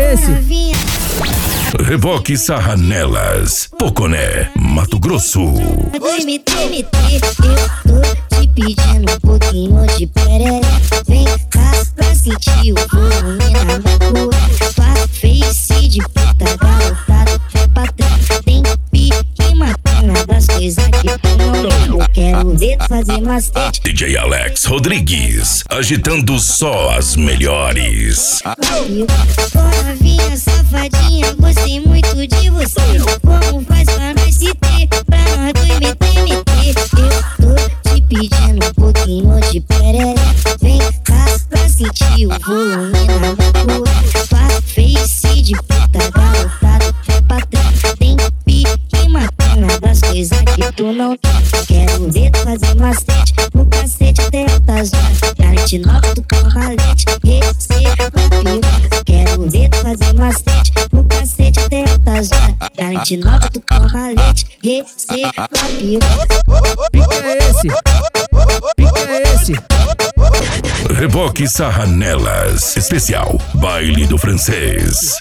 esse? Reboque Sarra Nelas, Poconé, Mato Grosso. Eu tô te pedindo um pouquinho de perere. Vem cá pra sentir o volume na loucura. Tua face de puta garotada é patrão. Tem pique matando das coisas que tu não. Eu quero ver tu fazer mastete. DJ Alex Rodrigues, agitando só as melhores. Novinha, safadinha, gostei muito de você. Como faz pra nós se ter, pra nós dois meter. Eu tô te pedindo um pouquinho de perere. Vem cá pra sentir o volume na loucura. Tua face de puta garotada é patrão. Tem pique matando das coisas que tu não tem. Quero ver tu fazer macete no cacete até altas horas. Garante nova do cavalete, receba piroca. Quero ver tu fazer macete no cacete até altas horas. Garante nova do cavalete, receba piroca. Pica esse? Pica esse? Reboque Sarra Nelas, especial Baile do Francês.